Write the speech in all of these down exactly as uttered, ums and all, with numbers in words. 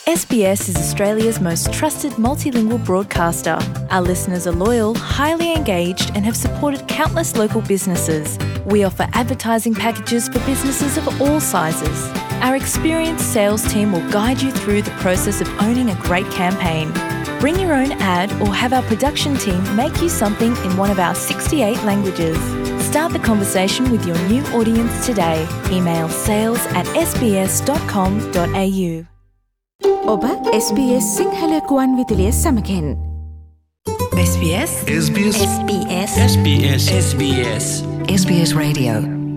S B S is Australia's most trusted multilingual broadcaster. Our listeners are loyal, highly engaged, and have supported countless local businesses. We offer advertising packages for businesses of all sizes. Our experienced sales team will guide you through the process of owning a great campaign. Bring your own ad or have our production team make you something in one of our sixty-eight languages. Start the conversation with your new audience today. Email sales at s b s dot com dot a u. ඔබ S B S Sinhala ගුවන් විදුලිය සමගින් SBS SBS SBS SBS SBS SBS Radio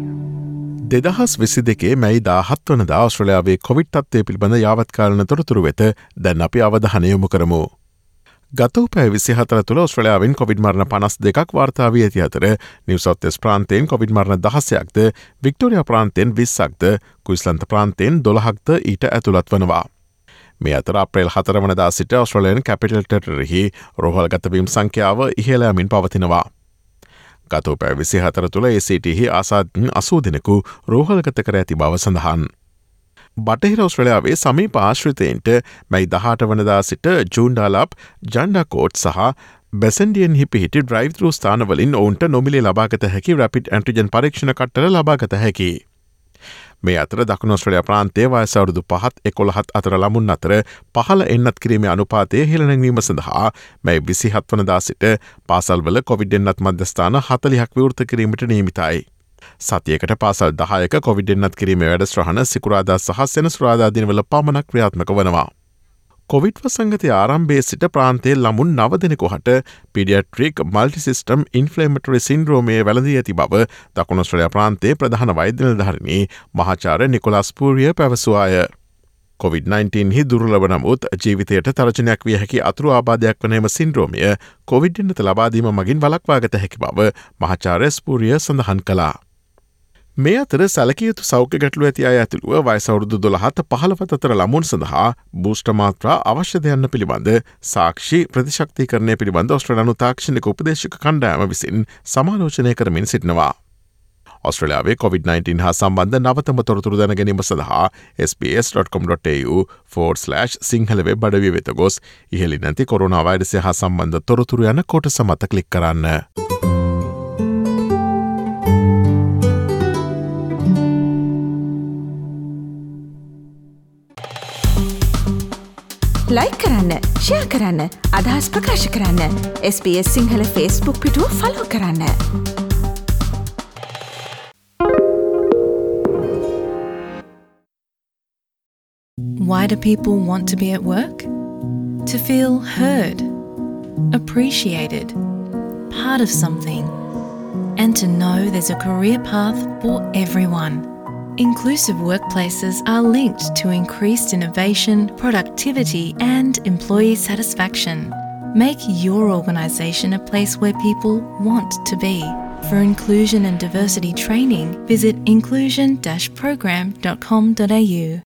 දෙදහස් විසි දෙකේ මැයි දාහත් වනදා ඔස්ට්‍රේලියාවේ Covid තත්ත්වය පිළිබඳ යාවත්කාලන තොරතුරු වෙත දැන් අපි අවධානය යොමු කරමු. ගත පැය විසිහතර තුළ ඔස්ට්‍රේලියාවෙන් කොවිඩ් මරණ පනස් දෙකක් වාර්තා වී ඇති අතර නිව් සවුත් වෙල්ස් ප්‍රාන්තයෙන් කොවිඩ් මරණ දහසයක්ද, වික්ටෝරියා ප්‍රාන්තයෙන් විස්සක්ද, කුයිස්ලන්ත ප්‍රාන්තයෙන් දොළහක්ද ඊට ඇතුළත් වනවා. මේ අතර අප්‍රේල් හතර වනදා සිට ඔස්ට්‍රේලියානු කැපිටල් ටෙරිටරියෙහි රෝහල් ගතවීම් සංඛ්‍යාව ඉහළ යමින් පවතිනවා. ගත පැය විසිහතර තුළ ඒ සී ටීහි ආසාදන් අසූ දෙනෙකු රෝහල්ගත කර ඇති බව සඳහන්. බටහිර ඔස්ට්‍රේලියාවේ සමීප ආශ්‍රිතයින්ට මැයි දහඅට වනදා සිට ජූන්ඩාලාප්, ජන්ඩාකෝට් සහ බැසන්ඩියන්හි පිහිටි ඩ්‍රයිව් ත්‍රූ ස්ථානවලින් ඔවුන්ට නොමිලේ ලබාගත හැකි රැපිඩ් ඇන්ටිජන් පරීක්ෂණ කට්ටල ලබාගත හැකි. මේ අතර දකුණු ඔස්ට්‍රේලියා ප්‍රාන්තයේ වයස අවුරුදු පහත් එකොළහත් අතර ළමුන් අතර පහළ එන්නත් කිරීමේ අනුපාතය ඉහළ නැංවීම සඳහා මැයි විසිහත් වනදා සිට පාසල්වල කොවිඩ් එන්නත් මධ්‍යස්ථාන හතළිහක් විවෘත කිරීමට නියමිතයි. සතියකට පාසල් දහයක කොවිඩ් එන්නත් කිරීමේ වැඩසටහන සිකුරාදා සහ සෙනසුරාදා දිනවල පමණක් ක්‍රියාත්මක වනවා. කොවිඩ් වසංගතය ආරම්භයේ සිට ප්‍රාන්තයේ ළමුන් නව දෙනෙකු හට පීඩියට්‍රික් මල්ටිසිස්ටම් ඉන්ෆ්ලේමටරි සින්ඩ්‍රෝමය වැළඳී ඇති බව දකුණු ඔස්ට්‍රේලියා ප්‍රාන්තයේ ප්‍රධාන වෛද්‍ය නිලධාරිණී මහාචාර්ය නිකොලස් පූරිය පැවසුවාය. කොවිඩ් නයින්ටීන් හි දුර්ලභ නමුත් ජීවිතයට තර්ජනයක් විය හැකි අතුරු ආබාධයක් වන එම සින්ඩ්‍රෝමය කොවිඩ් එන්නත ලබාදීම මගින් වළක්වාගත හැකි බව මහාචාර්ය ස්පූරිය සඳහන් කළා. මේ අතර සැලකිය යුතු සෞඛ්‍ය ගැටලු ඇති අය ඇතුළුව වයස අවුරුදු දොළහත පහළොව අතර ළමුන් සඳහා බූස්ටර් මාත්‍රා අවශ්‍යද යන්න පිළිබඳ සාක්ෂි ප්‍රතිශක්තිකරණය පිළිබඳ ඔස්ට්‍රේලියානු තාක්ෂණික උපදේශක කණ්ඩායම විසින් සමාලෝචනය කරමින් සිටිනවා. ඔස්ට්‍රේලියාවේ කොවිඩ් නයින්ටීන් හා සම්බන්ධ නවතම තොරතුරු දැන ගැනීම සඳහා s b s dot com dot a u forward slash Sinhala web අඩවිය වෙත ගොස් ඉහළින් නැති කොරෝනා වෛරසය හා සම්බන්ධ තොරතුරු යන කොටස මත ක්ලික් කරන්න. ලයික් කරන්න, ෂෙයා කරන්න, අදහස් ප්‍රකාශ කරන්න. S B S Sinhala Facebook පිටුව ෆලෝ කරන්න. Why do people want to be at work? To feel heard, appreciated, part of something, and to know there's a career path for everyone. Inclusive workplaces are linked to increased innovation, productivity, and employee satisfaction. Make your organisation a place where people want to be. For inclusion and diversity training, visit inclusion dash program dot com dot a u.